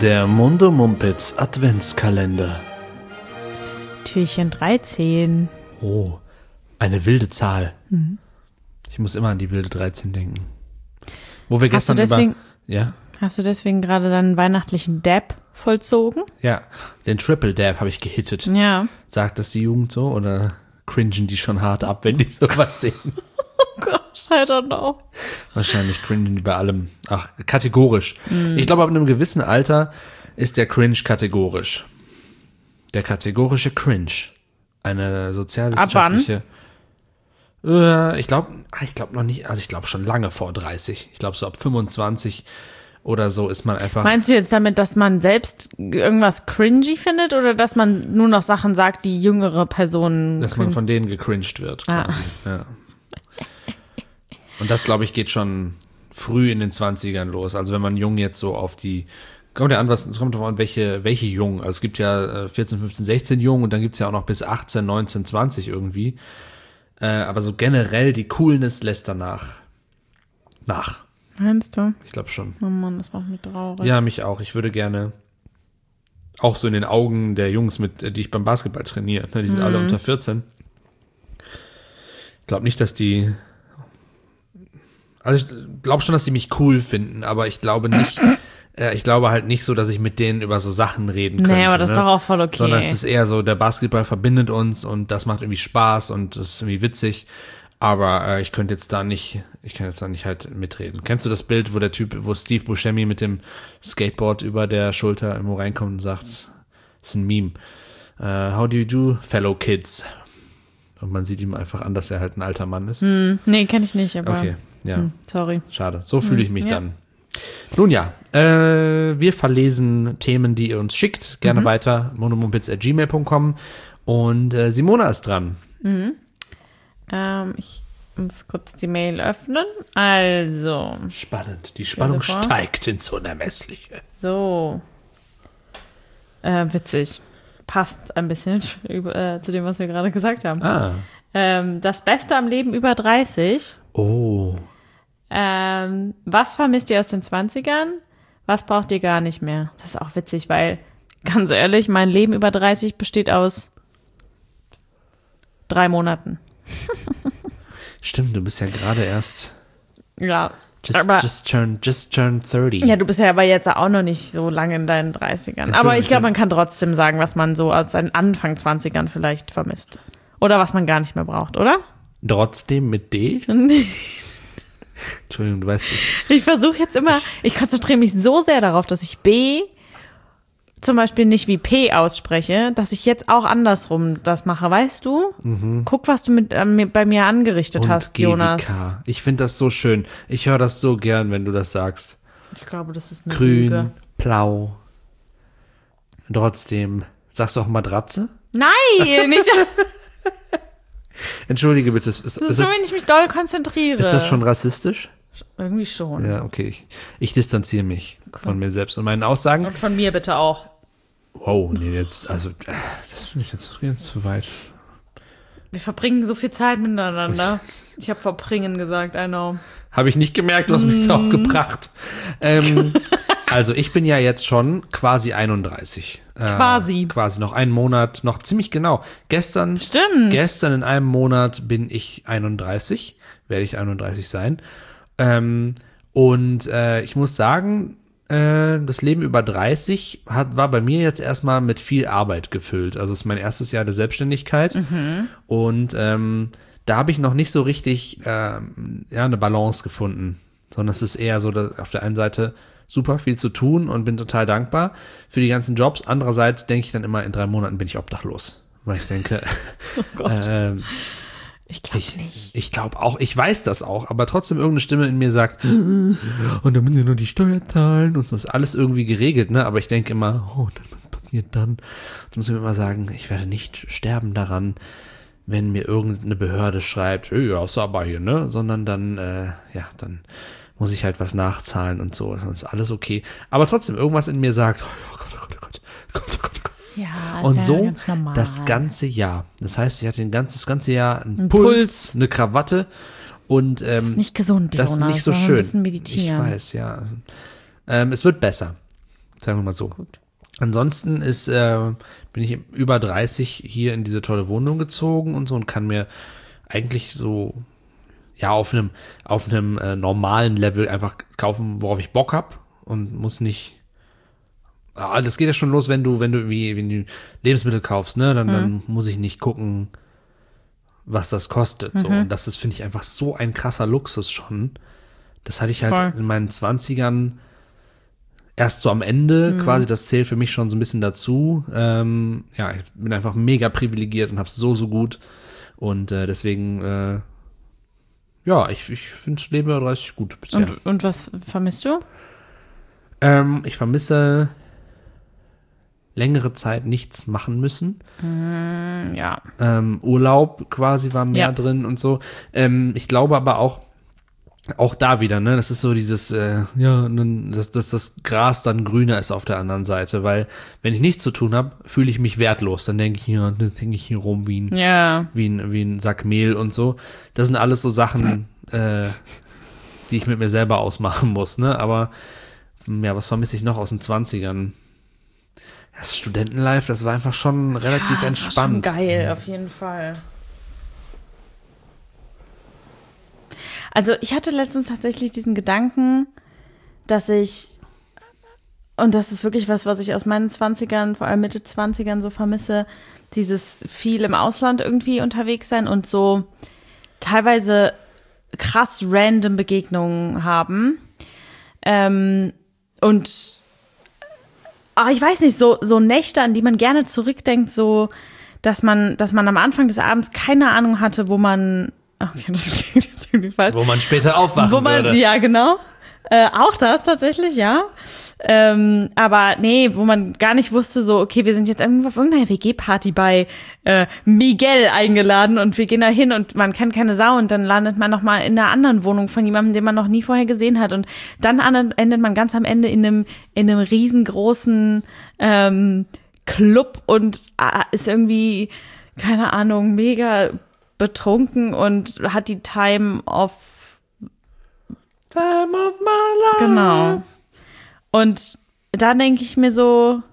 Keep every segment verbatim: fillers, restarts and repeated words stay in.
Der Mundo Mumpitz Adventskalender. Türchen dreizehn. Oh, eine wilde Zahl. Mhm. Ich muss immer an die wilde dreizehn denken. Wo wir Hast gestern du deswegen, über... Ja? Hast du deswegen gerade deinen weihnachtlichen Dab vollzogen? Ja, den Triple Dab habe ich gehittet. Ja. Sagt das die Jugend so oder cringen die schon hart ab, wenn die sowas sehen? Oh Gott, I don't know. Wahrscheinlich cringen die bei allem. Ach, kategorisch. Mhm. Ich glaube, ab einem gewissen Alter ist der Cringe kategorisch. Der kategorische Cringe. Eine sozialwissenschaftliche... Äh, ich glaube, ich glaube noch nicht, also ich glaube schon lange vor dreißig. Ich glaube so ab fünfundzwanzig oder so ist man einfach... Meinst du jetzt damit, dass man selbst irgendwas cringy findet oder dass man nur noch Sachen sagt, die jüngere Personen... Dass man von denen gecringed wird, quasi. Ah. Ja. Und das, glaube ich, geht schon früh in den zwanzigern los. Also wenn man jung jetzt so auf die... Kommt ja an, was kommt drauf an, welche, welche Jungen. Also es gibt ja vierzehn, fünfzehn, sechzehn Jungen und dann gibt es ja auch noch bis achtzehn, neunzehn, zwanzig irgendwie. Äh, aber so generell die Coolness lässt danach nach. Meinst du? Ich glaube schon. Oh Mann, das macht mich traurig. Ja, mich auch. Ich würde gerne auch so in den Augen der Jungs, mit die ich beim Basketball trainiere, ne, die sind mhm. alle unter vierzehn. Ich glaube nicht, dass die... Also ich glaube schon, dass die mich cool finden, aber ich glaube nicht... äh, ich glaube halt nicht so, dass ich mit denen über so Sachen reden könnte. Nee, aber das ne? ist doch auch voll okay. Sondern es ist eher so, der Basketball verbindet uns und das macht irgendwie Spaß und das ist irgendwie witzig. Aber äh, ich könnte jetzt da nicht, ich kann jetzt da nicht halt mitreden. Kennst du das Bild, wo der Typ, wo Steve Buscemi mit dem Skateboard über der Schulter irgendwo reinkommt und sagt, das ist ein Meme. Uh, how do you do, fellow kids? Und man sieht ihm einfach an, dass er halt ein alter Mann ist. Hm, nee, kenne ich nicht, aber okay, ja. Hm, sorry. Schade, so fühle ich mich hm, ja. dann. Nun ja, äh, wir verlesen Themen, die ihr uns schickt. Gerne mhm. weiter, monomumpitz at gmail punkt com. Und äh, Simona ist dran. Mhm. Ähm, ich muss kurz die Mail öffnen. Also. Spannend. Die Spannung steigt ins Unermessliche. So. Äh, witzig. Passt ein bisschen äh, zu dem, was wir gerade gesagt haben. Ah. Ähm, das Beste am Leben über dreißig. Oh. Ähm, was vermisst ihr aus den zwanzigern? Was braucht ihr gar nicht mehr? Das ist auch witzig, weil, ganz ehrlich, mein Leben über dreißig besteht aus drei Monaten. Stimmt, du bist ja gerade erst ja, just, aber, just, turn, just turn thirty. Ja, du bist ja aber jetzt auch noch nicht so lange in deinen dreißigern. Aber ich glaube, man kann trotzdem sagen, was man so aus seinen Anfang zwanzigern vielleicht vermisst. Oder was man gar nicht mehr braucht, oder? Trotzdem mit D? Nee. Entschuldigung, du weißt nicht. Ich versuche jetzt immer, ich konzentriere mich so sehr darauf, dass ich B zum Beispiel nicht wie P ausspreche, dass ich jetzt auch andersrum das mache, weißt du? Mhm. Guck, was du mit, äh, bei mir angerichtet Und hast, G wie Jonas. K. Ich finde das so schön. Ich höre das so gern, wenn du das sagst. Ich glaube, das ist eine Grün, Lüge. blau. Trotzdem. Sagst du auch Matratze? Nein, nicht. Entschuldige bitte. Ist, das ist nur, wenn ich mich doll konzentriere. Ist das schon rassistisch? Irgendwie schon. Ja, okay. Ich, ich distanziere mich okay. von mir selbst und meinen Aussagen. Und von mir bitte auch. Wow, nee, jetzt, also, das finde ich jetzt ganz zu weit. Wir verbringen so viel Zeit miteinander. Ich habe verbringen gesagt, I know. Habe ich nicht gemerkt, du hast mich drauf gebracht. Ähm, also, ich bin ja jetzt schon quasi einunddreißig. Quasi. Äh, quasi, noch einen Monat, noch ziemlich genau. Gestern, Stimmt. Gestern in einem Monat bin ich einunddreißig, werde ich einunddreißig sein. Ähm, und äh, ich muss sagen, äh, das Leben über dreißig hat, war bei mir jetzt erstmal mit viel Arbeit gefüllt. Also es ist mein erstes Jahr der Selbstständigkeit. Mhm. Und ähm, da habe ich noch nicht so richtig ähm, ja, eine Balance gefunden. Sondern es ist eher so, dass auf der einen Seite super viel zu tun und bin total dankbar für die ganzen Jobs. Andererseits denke ich dann immer, in drei Monaten bin ich obdachlos. Weil ich denke, oh Gott. ähm, Ich glaube ich, nicht. Ich glaube auch, ich weiß das auch, aber trotzdem irgendeine Stimme in mir sagt, und dann müssen wir nur die Steuer zahlen und so ist alles irgendwie geregelt, ne? Aber ich denke immer, oh, was passiert dann? Ich muss mir immer sagen, ich werde nicht sterben daran, wenn mir irgendeine Behörde schreibt, hey, ja, ist aber hier, ne? Sondern dann, äh, ja, dann muss ich halt was nachzahlen und so, sonst ist alles okay. Aber trotzdem, irgendwas in mir sagt, oh Gott, oh Gott, oh Gott, oh Gott, oh Gott, oh Gott. Ja, und ja so ganz normal. das ganze Jahr. Das heißt, ich hatte ein ganzes, das ganze Jahr einen Ein Puls, Puls, eine Krawatte und ähm, das ist nicht gesund, das ist Jonas. nicht so Mal schön. ein bisschen meditieren. Ich weiß, ja. Ähm, es wird besser. Sagen wir mal so. Gut. Ansonsten ist, äh, bin ich über dreißig hier in diese tolle Wohnung gezogen und so und kann mir eigentlich so, ja, auf einem, auf einem äh, normalen Level einfach kaufen, worauf ich Bock habe und muss nicht. Ah, das geht ja schon los, wenn du, wenn du irgendwie, wenn du Lebensmittel kaufst, ne, dann, mhm. dann muss ich nicht gucken, was das kostet. So. Mhm. Und das ist, finde ich, einfach so ein krasser Luxus schon. Das hatte ich halt Voll. in meinen zwanzigern erst so am Ende, mhm. quasi, das zählt für mich schon so ein bisschen dazu. Ähm, ja, ich bin einfach mega privilegiert und hab's so, so gut. Und äh, deswegen, äh, ja, ich, ich finde das Leben über dreißig gut bisher. Und, und was vermisst du? Ähm, ich vermisse längere Zeit nichts machen müssen. Mm, ja. Ähm, Urlaub quasi war mehr ja. drin und so. Ähm, ich glaube aber auch, Auch da wieder, ne, das ist so dieses, äh, ja, dass, dass das Gras dann grüner ist auf der anderen Seite, weil wenn ich nichts zu tun habe, fühle ich mich wertlos. Dann denke ich, ja, dann hänge ich hier rum wie ein, ja. wie, ein, wie ein Sack Mehl und so. Das sind alles so Sachen, äh, die ich mit mir selber ausmachen muss, ne, aber ja, was vermisse ich noch aus den zwanzigern? Das Studentenlife, das war einfach schon relativ ja, entspannt. Das war schon geil, auf jeden Fall. Also ich hatte letztens tatsächlich diesen Gedanken, dass ich, und das ist wirklich was, was ich aus meinen zwanzigern, vor allem Mitte zwanzigern so vermisse, dieses viel im Ausland irgendwie unterwegs sein und so teilweise krass random Begegnungen haben. Ähm, und ach, ich weiß nicht, so, so Nächte, an die man gerne zurückdenkt, so, dass man, dass man am Anfang des Abends keine Ahnung hatte, wo man Okay, das klingt jetzt irgendwie falsch. Wo man später aufwachen Wo man, würde. Ja, genau. Äh, auch das tatsächlich, ja. Ähm, aber nee, wo man gar nicht wusste, so, okay, wir sind jetzt irgendwo auf irgendeiner W G-Party bei äh, Miguel eingeladen und wir gehen da hin und man kennt keine Sau und dann landet man noch mal in einer anderen Wohnung von jemandem, den man noch nie vorher gesehen hat und dann endet man ganz am Ende in einem, in einem riesengroßen ähm, Club und äh, ist irgendwie, keine Ahnung, mega betrunken und hat die Time of Time of my life. Genau. Und da denke ich mir so,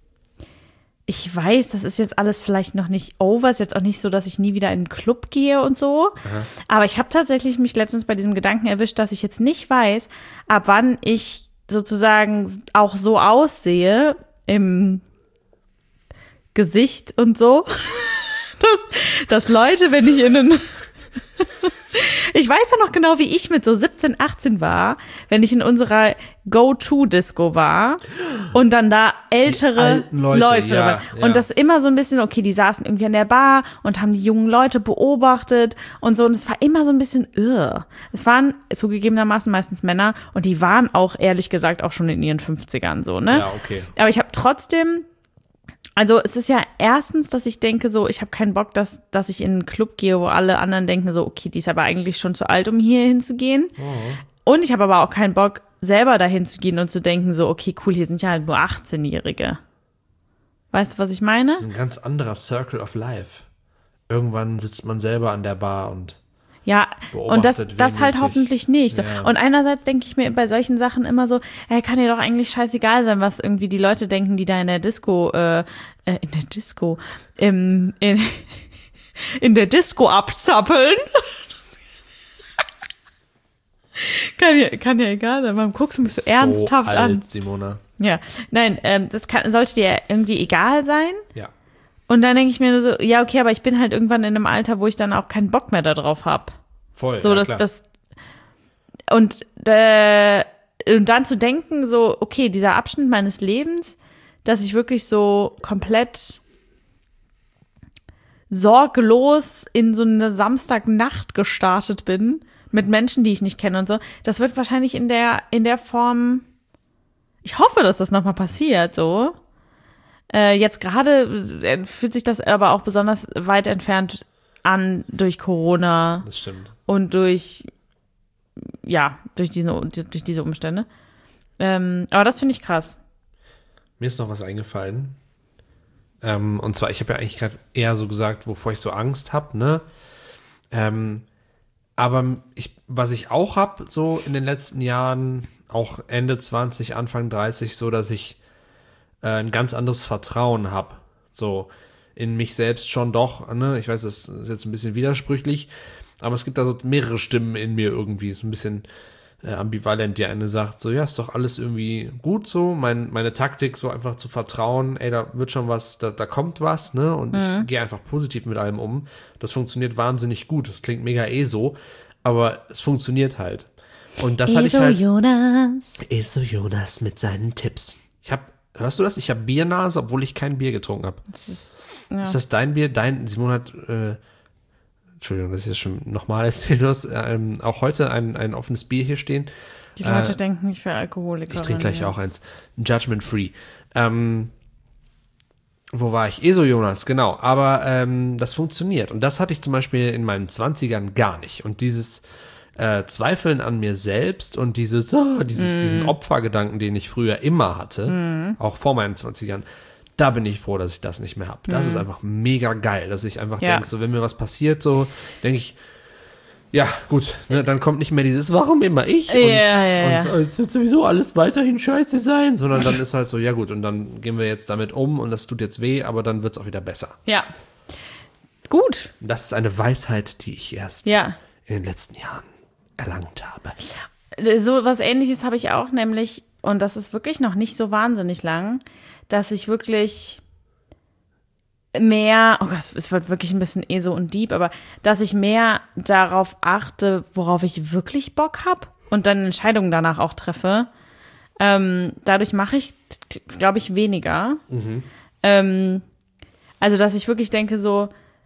ich weiß, das ist jetzt alles vielleicht noch nicht over, ist jetzt auch nicht so, dass ich nie wieder in einen Club gehe und so. Aha. Aber ich habe tatsächlich mich letztens bei diesem Gedanken erwischt, dass ich jetzt nicht weiß, ab wann ich sozusagen auch so aussehe im Gesicht und so. Dass, dass Leute, wenn ich in einen ich weiß ja noch genau, wie ich mit so siebzehn, achtzehn war, wenn ich in unserer Go-To-Disco war und dann da ältere Leute, Leute ja, waren. Ja. Und das immer so ein bisschen, okay, die saßen irgendwie an der Bar und haben die jungen Leute beobachtet und so. Und es war immer so ein bisschen, ugh. Es waren zugegebenermaßen meistens Männer und die waren auch, ehrlich gesagt, auch schon in ihren fünfzigern so, ne? Ja, okay. Aber ich habe trotzdem Also es ist ja erstens, dass ich denke so, ich habe keinen Bock, dass, dass ich in einen Club gehe, wo alle anderen denken so, okay, die ist aber eigentlich schon zu alt, um hier hinzugehen. Oh. Und ich habe aber auch keinen Bock, selber dahin zu gehen und zu denken so, okay, cool, hier sind ja halt nur achtzehnjährige. Weißt du, was ich meine? Das ist ein ganz anderer Circle of Life. Irgendwann sitzt man selber an der Bar und Ja, und das, das halt hoffentlich nicht. So. Ja. Und einerseits denke ich mir bei solchen Sachen immer so, ey, kann dir doch eigentlich scheißegal sein, was irgendwie die Leute denken, die da in der Disco, äh, äh in der Disco, im, in, in der Disco abzappeln. kann, ja, kann ja egal sein, warum guckst du mich so, so ernsthaft alt, an? Simona. Ja, nein, ähm, das kann, sollte dir irgendwie egal sein. Ja. Und dann denke ich mir nur so, ja, okay, aber ich bin halt irgendwann in einem Alter, wo ich dann auch keinen Bock mehr darauf habe. Voll, so, ja, das, klar. Das, und, äh, und dann zu denken, so, okay, dieser Abschnitt meines Lebens, dass ich wirklich so komplett sorglos in so eine Samstagnacht gestartet bin, mit Menschen, die ich nicht kenne und so, das wird wahrscheinlich in der, in der Form, ich hoffe, dass das nochmal passiert, so. Äh, jetzt gerade fühlt sich das aber auch besonders weit entfernt an durch Corona. Das stimmt. Und durch, ja, durch diese, durch diese Umstände. Ähm, aber das finde ich krass. Mir ist noch was eingefallen. Ähm, und zwar, ich habe ja eigentlich gerade eher so gesagt, wovor ich so Angst habe, ne? Ähm, aber ich, was ich auch habe, so in den letzten Jahren, auch Ende zwanzig, Anfang dreißig, so, dass ich äh, ein ganz anderes Vertrauen habe. So in mich selbst schon doch, ne? Ich weiß, das ist jetzt ein bisschen widersprüchlich, aber es gibt da so mehrere Stimmen in mir irgendwie. So ein bisschen äh, ambivalent. Die eine sagt so, ja, ist doch alles irgendwie gut so. Mein, meine Taktik, so einfach zu vertrauen, ey, da wird schon was, da, da kommt was, ne? Und Mhm. ich gehe einfach positiv mit allem um. Das funktioniert wahnsinnig gut. Das klingt mega eh so, aber es funktioniert halt. Und das hatte ich Eso halt. Jonas. Eso Jonas mit seinen Tipps. Ich habe, hörst du das? Ich habe Biernase, obwohl ich kein Bier getrunken habe. Das ist, ja. Ist das dein Bier? Dein, Simon hat, äh, Entschuldigung, das ist jetzt schon nochmal erzählt. Du hast ähm, auch heute ein, ein offenes Bier hier stehen. Die Leute äh, denken, ich wäre Alkoholiker. Ich trinke gleich auch eins. Judgment Free. Ähm, wo war ich? Eso Jonas, genau. Aber ähm, das funktioniert. Und das hatte ich zum Beispiel in meinen zwanzigern gar nicht. Und dieses äh, Zweifeln an mir selbst und dieses, oh, dieses, mm. diesen Opfergedanken, den ich früher immer hatte, mm. auch vor meinen zwanzigern, da bin ich froh, dass ich das nicht mehr habe. Das mm. ist einfach mega geil, dass ich einfach ja. denke, so wenn mir was passiert, so denke ich, ja, gut, ne, dann kommt nicht mehr dieses, warum immer ich? Und, ja, ja, und es wird sowieso alles weiterhin scheiße sein, sondern dann ist halt so, ja gut, und dann gehen wir jetzt damit um und das tut jetzt weh, aber dann wird es auch wieder besser. Ja. Gut. Das ist eine Weisheit, die ich erst ja. in den letzten Jahren erlangt habe. So was Ähnliches habe ich auch, nämlich, und das ist wirklich noch nicht so wahnsinnig lang, dass ich wirklich mehr, oh Gott, es wird wirklich ein bisschen ESO und Deep, aber dass ich mehr darauf achte, worauf ich wirklich Bock habe und dann Entscheidungen danach auch treffe. Ähm, dadurch mache ich, glaube ich, weniger. Mhm. Ähm, also, dass ich wirklich denke so,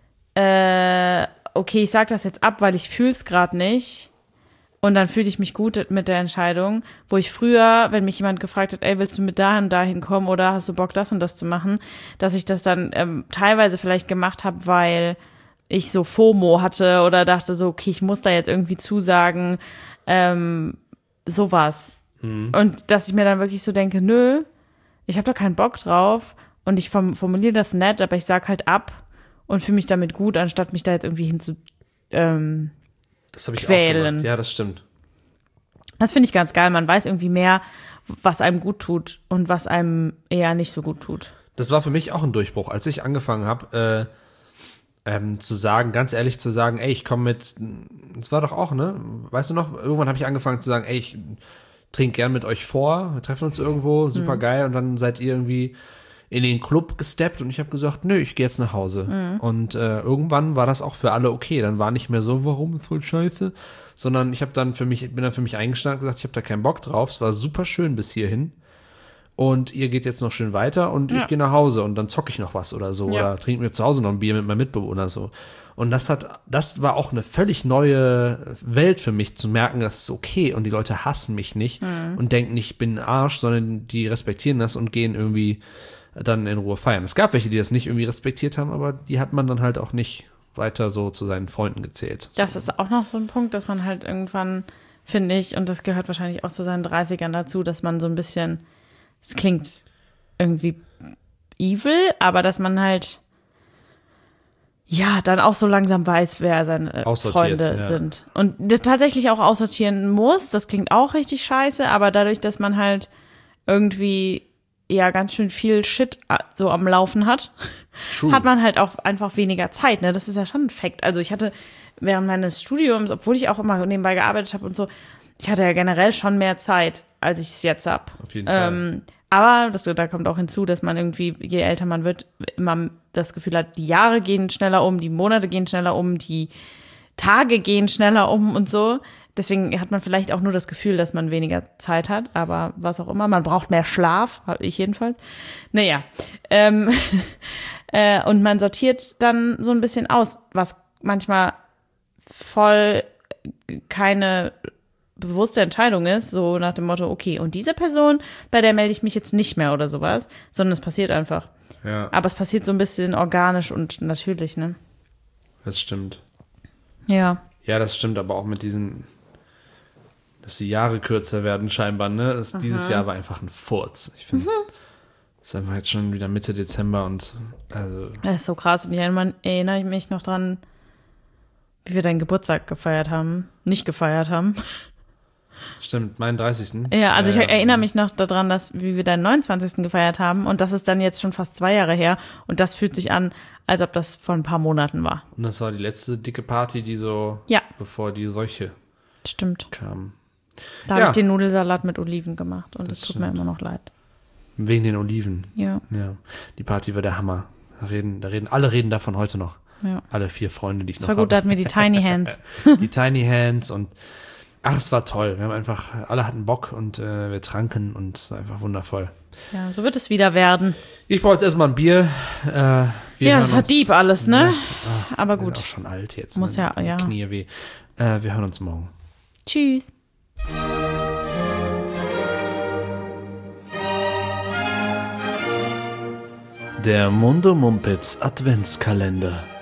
äh, okay, ich sage das jetzt ab, weil ich fühle es gerade nicht. Und dann fühle ich mich gut mit der Entscheidung, wo ich früher, wenn mich jemand gefragt hat, ey, willst du mit dahin, dahin kommen oder hast du Bock, das und das zu machen, dass ich das dann ähm, teilweise vielleicht gemacht habe, weil ich so FOMO hatte oder dachte so, okay, ich muss da jetzt irgendwie zusagen, ähm, sowas. Mhm. Und dass ich mir dann wirklich so denke, nö, ich habe da keinen Bock drauf und ich formuliere das nett, aber ich sag halt ab und fühle mich damit gut, anstatt mich da jetzt irgendwie hinzu ähm, Das habe ich quälen. auch gemacht. Ja, das stimmt. Das finde ich ganz geil. Man weiß irgendwie mehr, was einem gut tut und was einem eher nicht so gut tut. Das war für mich auch ein Durchbruch, als ich angefangen habe, äh, ähm, zu sagen, ganz ehrlich zu sagen, ey, ich komme mit, das war doch auch, ne? Weißt du noch, irgendwann habe ich angefangen zu sagen, ey, ich trinke gern mit euch vor, wir treffen uns irgendwo, super geil, mhm. und dann seid ihr irgendwie in den Club gesteppt und ich habe gesagt, nö, ich gehe jetzt nach Hause. Mhm. Und äh, irgendwann war das auch für alle okay. Dann war nicht mehr so, warum ist voll scheiße, sondern ich habe dann für mich, bin dann für mich eingestanden und gesagt, ich habe da keinen Bock drauf. Es war super schön bis hierhin. Und ihr geht jetzt noch schön weiter und ja. ich gehe nach Hause und dann zocke ich noch was oder so. Ja. Oder trinke mir zu Hause noch ein Bier mit meinem Mitbewohner so. Und das hat, das war auch eine völlig neue Welt für mich, zu merken, das ist okay und die Leute hassen mich nicht mhm. und denken nicht, ich bin ein Arsch, sondern die respektieren das und gehen irgendwie dann in Ruhe feiern. Es gab welche, die das nicht irgendwie respektiert haben, aber die hat man dann halt auch nicht weiter so zu seinen Freunden gezählt. Das ist auch noch so ein Punkt, dass man halt irgendwann, finde ich, und das gehört wahrscheinlich auch zu seinen dreißigern dazu, dass man so ein bisschen, es klingt irgendwie evil, aber dass man halt ja, dann auch so langsam weiß, wer seine Freunde ja. sind. Und tatsächlich auch aussortieren muss, das klingt auch richtig scheiße, aber dadurch, dass man halt irgendwie ja ganz schön viel Shit so am Laufen hat, True. hat man halt auch einfach weniger Zeit, ne? Das ist ja schon ein Fact. Also ich hatte während meines Studiums, obwohl ich auch immer nebenbei gearbeitet habe und so, ich hatte ja generell schon mehr Zeit, als ich es jetzt habe. Auf jeden ähm, Fall. Aber das, da kommt auch hinzu, dass man irgendwie, je älter man wird, immer das Gefühl hat, die Jahre gehen schneller um, die Monate gehen schneller um, die Tage gehen schneller um und so. Deswegen hat man vielleicht auch nur das Gefühl, dass man weniger Zeit hat, aber was auch immer. Man braucht mehr Schlaf, habe ich jedenfalls. Naja, ähm, äh, und man sortiert dann so ein bisschen aus, was manchmal voll keine bewusste Entscheidung ist, so nach dem Motto, okay, und diese Person, bei der melde ich mich jetzt nicht mehr oder sowas, sondern es passiert einfach. Ja. Aber es passiert so ein bisschen organisch und natürlich, ne? Das stimmt. Ja. Ja, das stimmt, aber auch mit diesen, dass die Jahre kürzer werden scheinbar, ne? Das, dieses Jahr war einfach ein Furz. Ich finde, es ist einfach jetzt schon wieder Mitte Dezember und also. Das ist so krass und ich erinnere, erinnere ich mich noch dran, wie wir deinen Geburtstag gefeiert haben, nicht gefeiert haben. Stimmt, meinen dreißigsten Ja, also ich ja, erinnere mich noch daran, dass wie wir deinen neunundzwanzigsten gefeiert haben und das ist dann jetzt schon fast zwei Jahre her und das fühlt sich an, als ob das vor ein paar Monaten war. Und das war die letzte dicke Party, die so, Ja. bevor die Seuche Stimmt. kam. Da Ja. habe ich den Nudelsalat mit Oliven gemacht und es Das tut mir stimmt. immer noch leid. Wegen den Oliven. Ja, Ja, die Party war der Hammer. Da reden, da reden, alle reden davon heute noch. ja. Alle vier Freunde, die ich Es noch war gut, da habe. hatten wir die Tiny Hands. Die Tiny Hands und ach, es war toll. Wir haben einfach, alle hatten Bock und äh, wir tranken und es war einfach wundervoll. Ja, so wird es wieder werden. Ich brauche jetzt erstmal ein Bier. Äh, wir Ja, hören das hat uns- Dieb alles, ne? Ah, Aber bin gut. auch schon alt jetzt. Muss ne? ja, Die ja. Knie weh. Äh, wir hören uns morgen. Tschüss. Der Mundo Mumpitz Adventskalender.